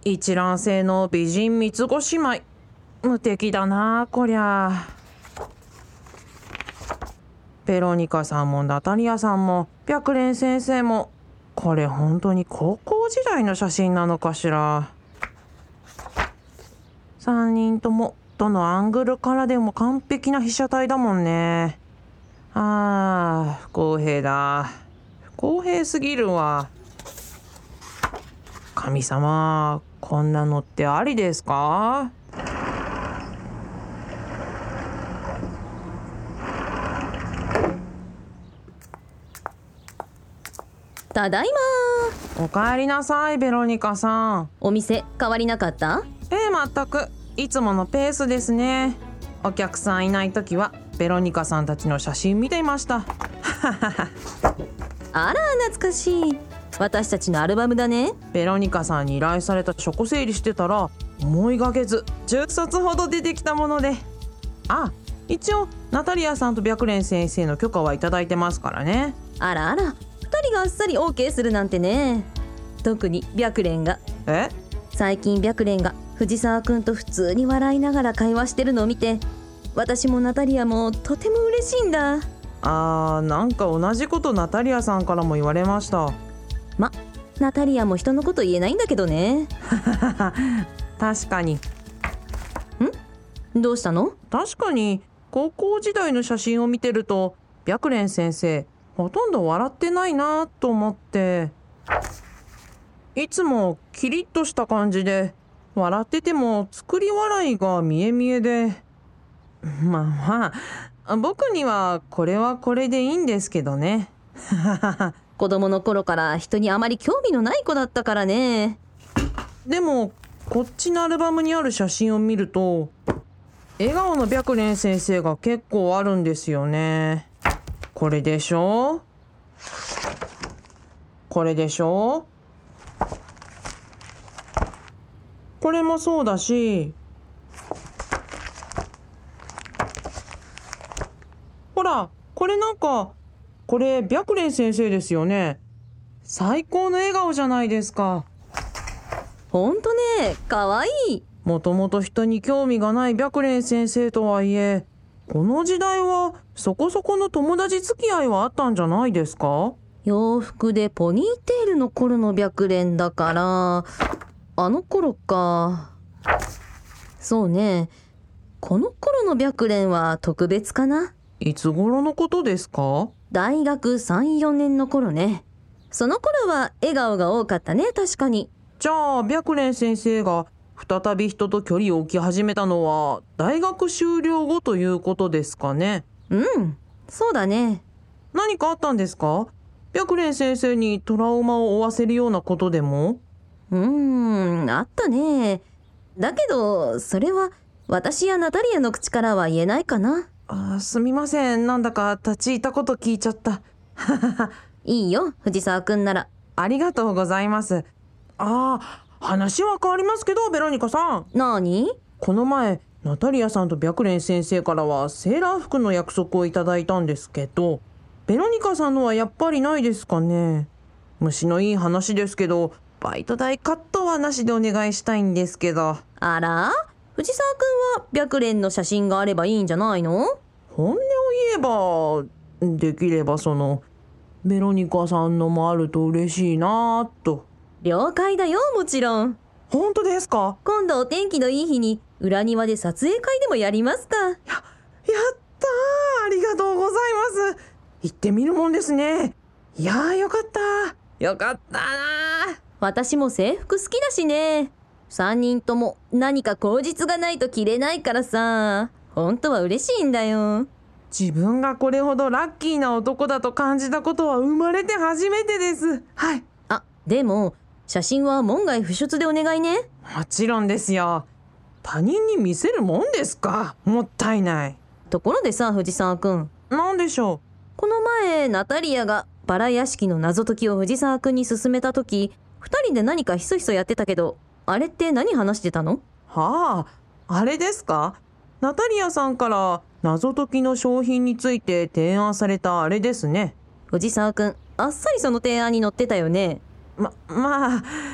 一卵性の美人三つ子姉妹。無敵だなこりゃ。ベロニカさんもナタリアさんも白蓮先生も、これ本当に高校時代の写真なのかしら。3人ともどのアングルからでも完璧な被写体だもんね。不公平だ。不公平すぎるわ。神様、こんなのってありですか？ ただいま。 おかえりなさい、ベロニカさん。 お店変わりなかった？ 全くいつものペースですね。お客さんいないときはベロニカさんたちの写真見ていました。 あら懐かしい。私たちのアルバムだね。 ベロニカさんに依頼された書庫整理してたら、思いがけず10冊ほど出てきたもので、一応ナタリアさんと白蓮先生の許可はいただいてますからね。 あらあら、2人があっさり OK するなんてね。特に白蓮が。最近白蓮が藤沢くんと普通に笑いながら会話してるのを見て、私もナタリアもとても嬉しいんだ。 なんか同じことナタリアさんからも言われました。 ナタリアも人のこと言えないんだけどね。 確かに。 どうしたの？ 確かに高校時代の写真を見てると、白蓮先生ほとんど笑ってないなと思って、いつもキリッとした感じで、笑ってても作り笑いが見え見えで、僕にはこれはこれでいいんですけどね。 子供の頃から人にあまり興味のない子だったからね。 でもこっちのアルバムにある写真を見ると、笑顔の白蓮先生が結構あるんですよね。これでしょ？これでしょ？これもそうだし、ほら、これなんか、これ白蓮先生ですよね。最高の笑顔じゃないですか。 ほんとね、かわいい。 もともと人に興味がない白蓮先生とはいえ、この時代はそこそこの友達付き合いはあったんじゃないですか？ 洋服でポニーテールの頃の白蓮だから、あの頃か。そうね、この頃の白蓮は特別かな。 いつ頃のことですか？ 大学3、4年の頃ね。その頃は笑顔が多かったね、確かに。 じゃあ白蓮先生が再び人と距離を置き始めたのは大学修了後ということですかね？ そうだね。 何かあったんですか？白蓮先生にトラウマを負わせるようなことでも？ あったね。だけどそれは私やナタリアの口からは言えないかな。 すみません、なんだか立ち入ったこと聞いちゃった。 いいよ、藤沢くんなら。 ありがとうございます。話は変わりますけど、ベロニカさん。 何？ この前ナタリアさんと白蓮先生からはセーラー服の約束をいただいたんですけど、ベロニカさんのはやっぱりないですかね？虫のいい話ですけど、バイト代カットはなしでお願いしたいんですけど。 あら？藤沢くんは白蓮の写真があればいいんじゃないの？ 本音を言えば、できればベロニカさんのもあると嬉しいなと。 了解だよ、もちろん。 本当ですか？ 今度お天気のいい日に裏庭で撮影会でもやりますか？ やったー、ありがとうございます。行ってみるもんですね。いやー、よかったよかったな。 私も制服好きだしね。3人とも何か口実がないと着れないからさ、本当は嬉しいんだよ。 自分がこれほどラッキーな男だと感じたことは生まれて初めてです。はい。 でも写真は門外不出でお願いね。 もちろんですよ。他人に見せるもんですか？もったいない。 ところでさ、藤沢くん。 なんでしょう？ この前ナタリアがバラ屋敷の謎解きを藤沢くんに勧めた時、2人で何かひそひそやってたけど、あれって何話してたの？ あれですか？ナタリアさんから謎解きの商品について提案されたあれですね。 藤沢くん、あっさりその提案に乗ってたよね。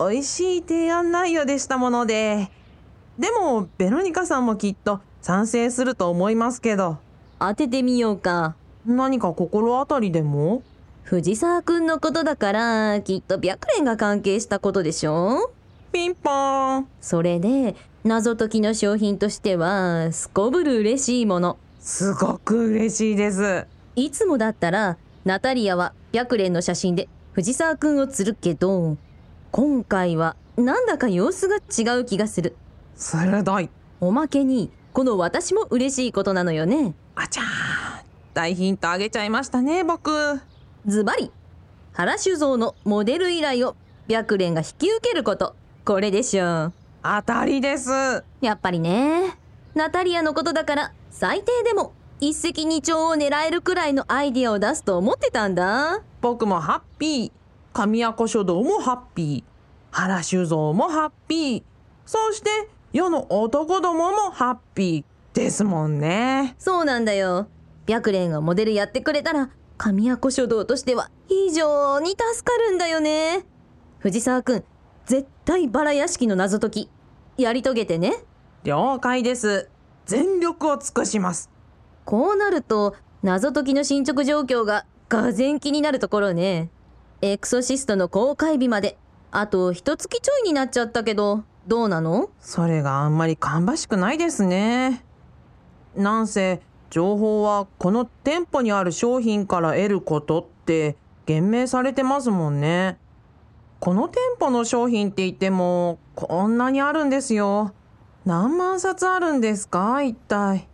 美味しい提案内容でしたもので。でもベロニカさんもきっと賛成すると思いますけど。 当ててみようか。 何か心当たりでも？ 藤沢くんのことだからきっと白蓮が関係したことでしょ。 ピンポーン。 それで謎解きの商品としてはすこぶる嬉しいもの。 すごく嬉しいです。 いつもだったらナタリアは白蓮の写真で藤沢くんを釣るけど、今回はなんだか様子が違う気がする。 鋭い。 おまけにこの私も嬉しいことなのよね。 あちゃー、大ヒントあげちゃいましたね僕。 ズバリ原酒造のモデル依頼を白蓮が引き受けること、これでしょう。 当たりです。 やっぱりね。ナタリアのことだから最低でも一石二鳥を狙えるくらいのアイディアを出すと思ってたんだ。 僕もハッピー。神谷書道もハッピー。原酒造もハッピー。そして世の男どももハッピーですもんね。 そうなんだよ。白蓮がモデルやってくれたら神谷書道としては非常に助かるんだよね。藤沢くん、絶対バラ屋敷の謎解きやり遂げてね。 了解です。全力を尽くします。 こうなると謎解きの進捗状況ががぜん気になるところね。エクソシストの公開日まであと1月ちょいになっちゃったけど、どうなの？ それがあんまり芳しくないですね。なんせ情報はこの店舗にある商品から得ることって言明されてますもんね。この店舗の商品って言ってもこんなにあるんですよ。何万冊あるんですか一体。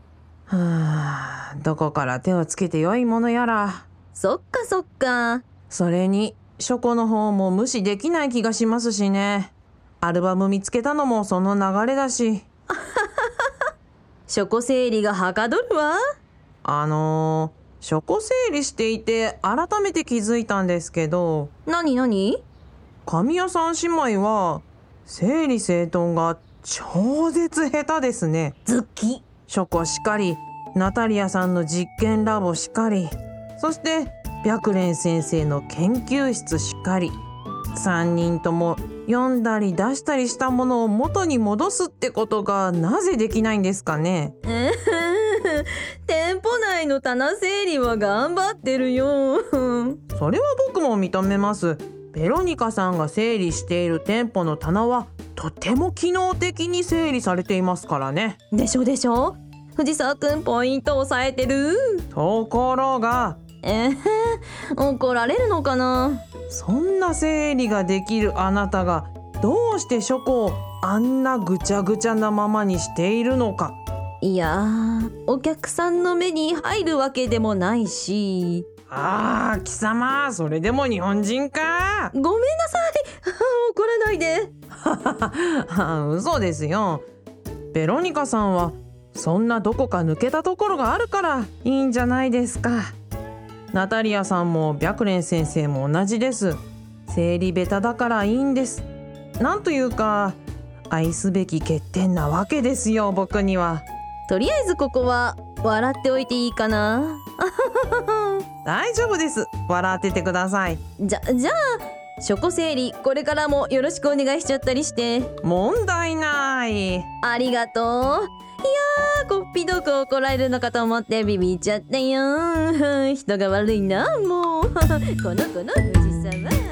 どこから手をつけてよいものやら。 そっかそっか。 それに書庫の方も無視できない気がしますしね。アルバム見つけたのもその流れだし。 書庫整理がはかどるわ。 書庫整理していて改めて気づいたんですけど。 何？ 神谷さん姉妹は整理整頓が超絶下手ですね。 ズッキ。 書庫しかり、ナタリアさんの実験ラボしかり、そして白蓮先生の研究室しかり、3人とも読んだり出したりしたものを元に戻すってことがなぜできないんですかね。 店舗内の棚整理は頑張ってるよ。 それは僕も認めます。ベロニカさんが整理している店舗の棚はとても機能的に整理されていますからね。 でしょ。藤沢くんポイント押さえてる。 ところが怒られるのかな。 そんな整理ができるあなたがどうして書庫をあんなぐちゃぐちゃなままにしているのか。 いやお客さんの目に入るわけでもないし。 貴様、それでも日本人か。 ごめんなさい。怒らないで。 嘘ですよ。ベロニカさんはそんなどこか抜けたところがあるからいいんじゃないですか。ナタリアさんも白蓮先生も同じです。整理下手だからいいんです。なんというか愛すべき欠点なわけですよ、僕には。 とりあえずここは笑っておいていいかな。 大丈夫です。笑っててください。 じゃあ書庫整理これからもよろしくお願いしちゃったりして。 問題ない。 ありがとう。いやこっぴどく怒られるのかと思ってビビっちゃったよ。人が悪いなもう。この藤沢。